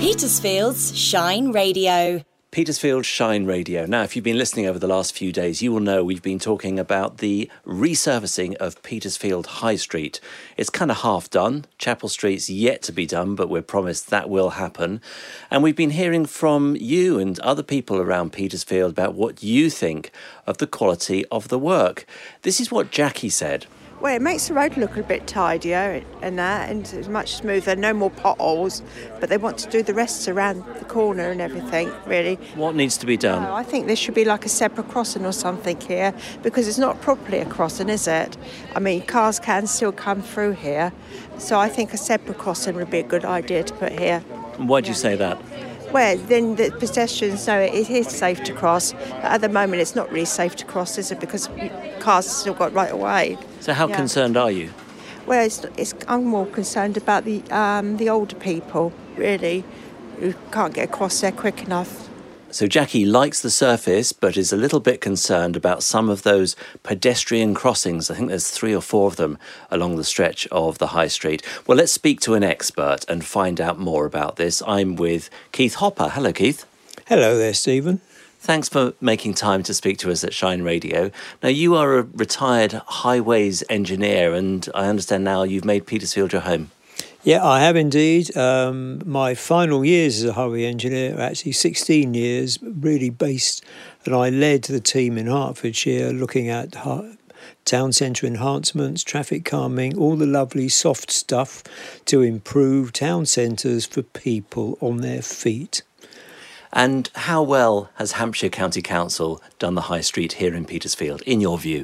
Petersfield's Shine Radio. Petersfield Shine Radio. Now, if you've been listening over the last few days, you will know we've been talking about the resurfacing of Petersfield High Street. It's kind of half done. Chapel Street's yet to be done, but we're promised that will happen. And we've been hearing from you and other people around Petersfield about what you think of the quality of the work. This is what Jackie said. Well, it makes the road look a bit tidier and it's much smoother, no more potholes, but they want to do the rest around the corner and everything, really. What needs to be done? I think there should be like a separate crossing or something here, because it's not properly a crossing, is it? I mean, cars can still come through here, so I think a separate crossing would be a good idea to put here. And why do you say that? Well, then the pedestrians know it is safe to cross. But at the moment, it's not really safe to cross, is it? Because cars have still got right away. So how concerned are you? Well, I'm more concerned about the older people, really, who can't get across there quick enough. So Jackie likes the surface, but is a little bit concerned about some of those pedestrian crossings. I think there's 3 or 4 of them along the stretch of the High Street. Well, let's speak to an expert and find out more about this. I'm with Keith Hopper. Hello, Keith. Hello there, Stephen. Thanks for making time to speak to us at Shine Radio. Now, you are a retired highways engineer, and I understand now you've made Petersfield your home. Yeah, I have indeed. My final years as a highway engineer are actually 16 years, really based, and I led the team in Hertfordshire looking at town centre enhancements, traffic calming, all the lovely soft stuff to improve town centres for people on their feet. And how well has Hampshire County Council done the High Street here in Petersfield, in your view?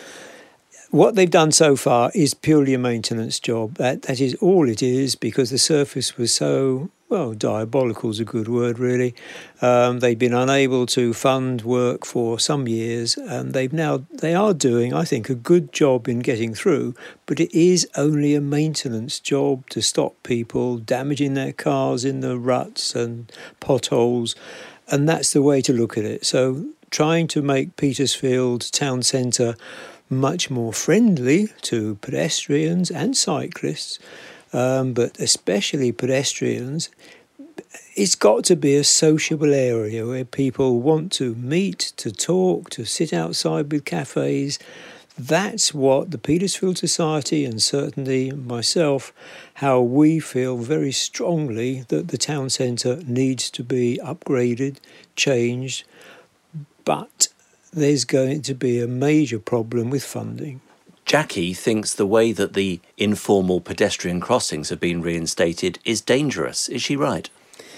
What they've done so far is purely a maintenance job. That is all it is, because the surface was so, well, diabolical is a good word, really. They've been unable to fund work for some years, and they are doing, I think, a good job in getting through, but it is only a maintenance job to stop people damaging their cars in the ruts and potholes, and that's the way to look at it. So trying to make Petersfield town centre much more friendly to pedestrians and cyclists, but especially pedestrians. It's got to be a sociable area where people want to meet, to talk, to sit outside with cafes. That's what the Petersfield Society, and certainly myself, how we feel very strongly that the town centre needs to be upgraded, changed, but there's going to be a major problem with funding. Jackie thinks the way that the informal pedestrian crossings have been reinstated is dangerous. Is she right?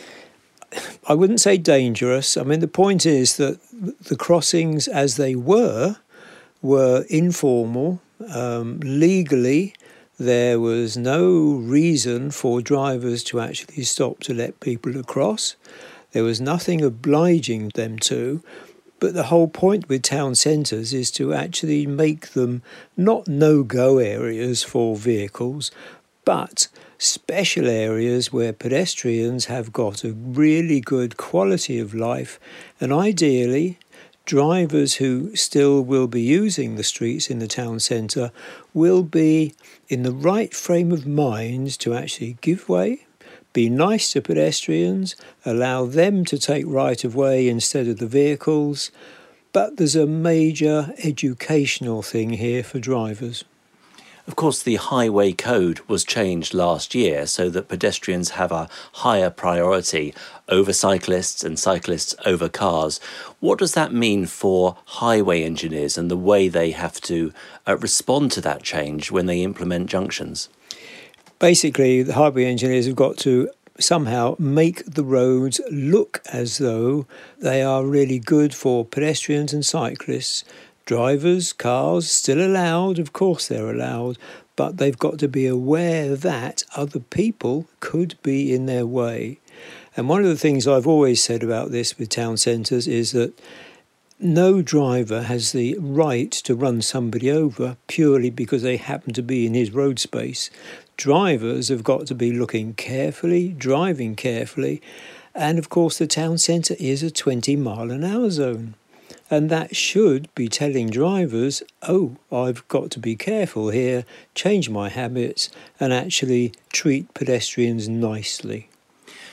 I wouldn't say dangerous. I mean, the point is that the crossings as they were informal. Legally, there was no reason for drivers to actually stop to let people across. There was nothing obliging them to. But the whole point with town centres is to actually make them not no-go areas for vehicles, but special areas where pedestrians have got a really good quality of life, and ideally drivers who still will be using the streets in the town centre will be in the right frame of mind to actually give way, be nice to pedestrians, allow them to take right of way instead of the vehicles. But there's a major educational thing here for drivers. Of course, the highway code was changed last year so that pedestrians have a higher priority over cyclists and cyclists over cars. What does that mean for highway engineers and the way they have to respond to that change when they implement junctions? Basically, the highway engineers have got to somehow make the roads look as though they are really good for pedestrians and cyclists. Drivers, cars, still allowed, of course they're allowed, but they've got to be aware that other people could be in their way. And one of the things I've always said about this with town centres is that no driver has the right to run somebody over purely because they happen to be in his road space. Drivers have got to be looking carefully, driving carefully, and of course the town centre is a 20-mile-an-hour zone. And that should be telling drivers, oh, I've got to be careful here, change my habits, and actually treat pedestrians nicely.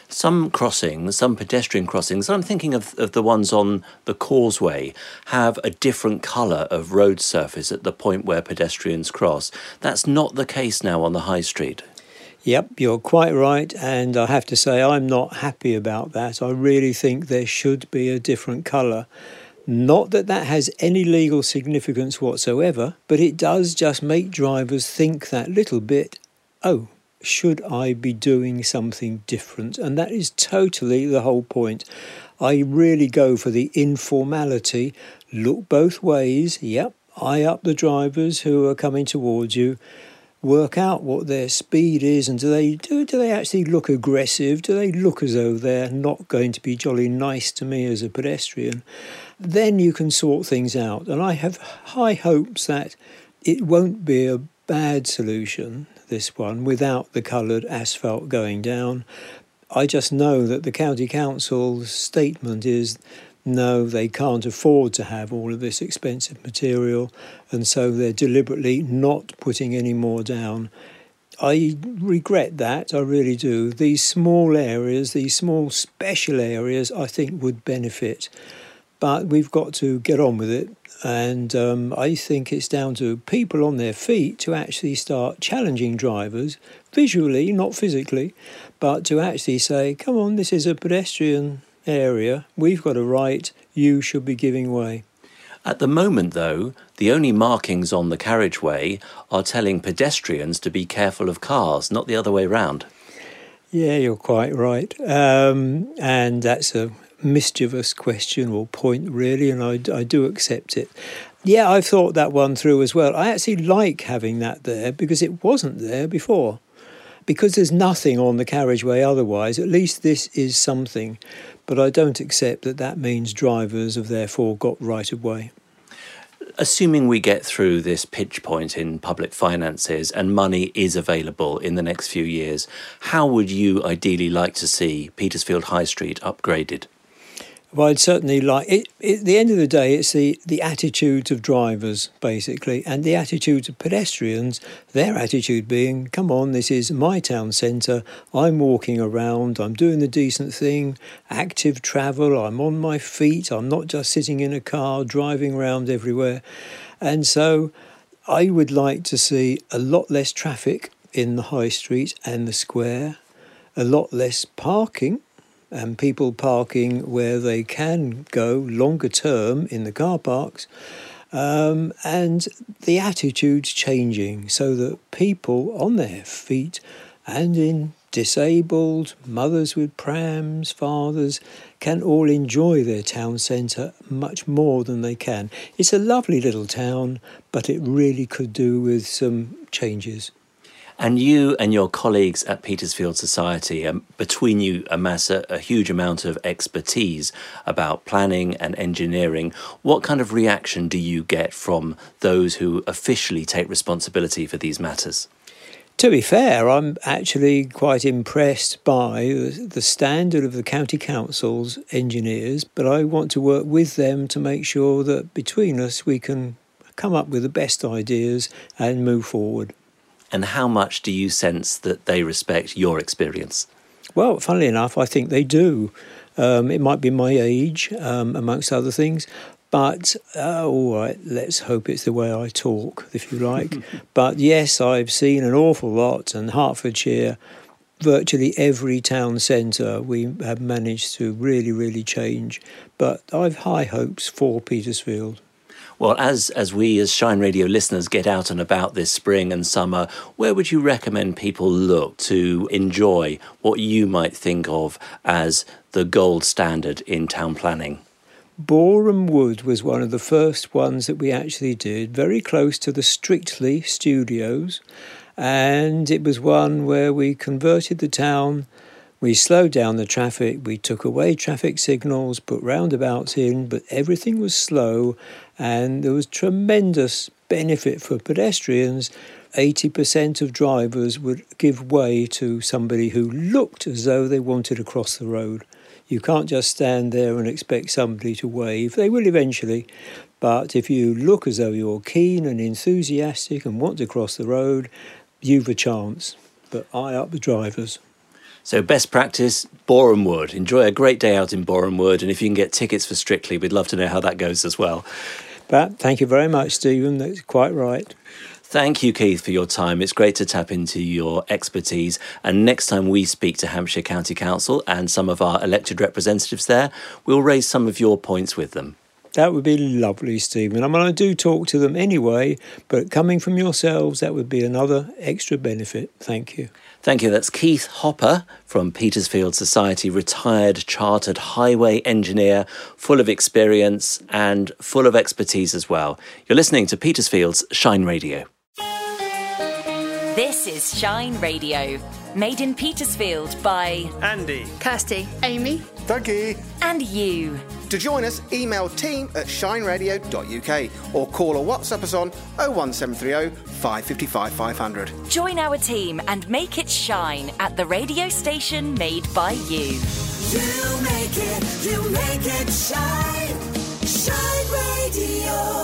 Some crossings, some pedestrian crossings, I'm thinking of the ones on the causeway, have a different colour of road surface at the point where pedestrians cross. That's not the case now on the high street. Yep, you're quite right, and I have to say I'm not happy about that. I really think there should be a different colour. Not that that has any legal significance whatsoever, but it does just make drivers think that little bit, oh, should I be doing something different? And that is totally the whole point. I really go for the informality, look both ways, yep, eye up the drivers who are coming towards you, work out what their speed is, and do they actually look aggressive? Do they look as though they're not going to be jolly nice to me as a pedestrian? Then you can sort things out. And I have high hopes that it won't be a bad solution, this one, without the coloured asphalt going down. I just know that the County Council's statement is no, they can't afford to have all of this expensive material, and so they're deliberately not putting any more down. I regret that, I really do. These small areas, these small special areas, I think would benefit. But we've got to get on with it, and I think it's down to people on their feet to actually start challenging drivers, visually, not physically, but to actually say, come on, this is a pedestrian area, we've got a right, you should be giving way. At the moment, though, the only markings on the carriageway are telling pedestrians to be careful of cars, not the other way round. Yeah, you're quite right. And that's a mischievous question or point, really, and I do accept it. Yeah, I've thought that one through as well. I actually like having that there because it wasn't there before. Because there's nothing on the carriageway otherwise, at least this is something. But I don't accept that that means drivers have therefore got right of way. Assuming we get through this pitch point in public finances and money is available in the next few years, how would you ideally like to see Petersfield High Street upgraded? Well, I'd certainly like it. At the end of the day, it's the attitudes of drivers, basically, and the attitudes of pedestrians, their attitude being, come on, this is my town centre, I'm walking around, I'm doing the decent thing, active travel, I'm on my feet, I'm not just sitting in a car, driving around everywhere. And so I would like to see a lot less traffic in the high street and the square, a lot less parking, and people parking where they can go longer term in the car parks, and the attitudes changing so that people on their feet and in disabled, mothers with prams, fathers, can all enjoy their town centre much more than they can. It's a lovely little town, but it really could do with some changes. And you and your colleagues at Petersfield Society, between you amass a huge amount of expertise about planning and engineering. What kind of reaction do you get from those who officially take responsibility for these matters? To be fair, I'm actually quite impressed by the standard of the County Council's engineers, but I want to work with them to make sure that between us we can come up with the best ideas and move forward. And how much do you sense that they respect your experience? Well, funnily enough, I think they do. It might be my age, amongst other things. But, all right, let's hope it's the way I talk, if you like. But yes, I've seen an awful lot. And Hertfordshire, virtually every town centre, we have managed to really, really change. But I've high hopes for Petersfield. Well, as we as Shine Radio listeners get out and about this spring and summer, where would you recommend people look to enjoy what you might think of as the gold standard in town planning? Boreham Wood was one of the first ones that we actually did, very close to the Strictly studios. And it was one where we converted the town. We slowed down the traffic, we took away traffic signals, put roundabouts in, but everything was slow and there was tremendous benefit for pedestrians. 80% of drivers would give way to somebody who looked as though they wanted to cross the road. You can't just stand there and expect somebody to wave. They will eventually, but if you look as though you're keen and enthusiastic and want to cross the road, you've a chance. But eye up the drivers. So best practice, Boreham Wood. Enjoy a great day out in Boreham Wood, and if you can get tickets for Strictly, we'd love to know how that goes as well. But thank you very much, Stephen. That's quite right. Thank you, Keith, for your time. It's great to tap into your expertise. And next time we speak to Hampshire County Council and some of our elected representatives there, we'll raise some of your points with them. That would be lovely, Stephen. I mean, I do talk to them anyway, but coming from yourselves, that would be another extra benefit. Thank you. Thank you. That's Keith Hopper from Petersfield Society, retired chartered highway engineer, full of experience and full of expertise as well. You're listening to Petersfield's Shine Radio. This is Shine Radio, made in Petersfield by Andy, Kirsty, Amy, Dougie. and you. To join us, email team@shineradio.uk or call or WhatsApp us on 01730 555 500. Join our team and make it shine at the radio station made by you. You make it shine. Shine Radio.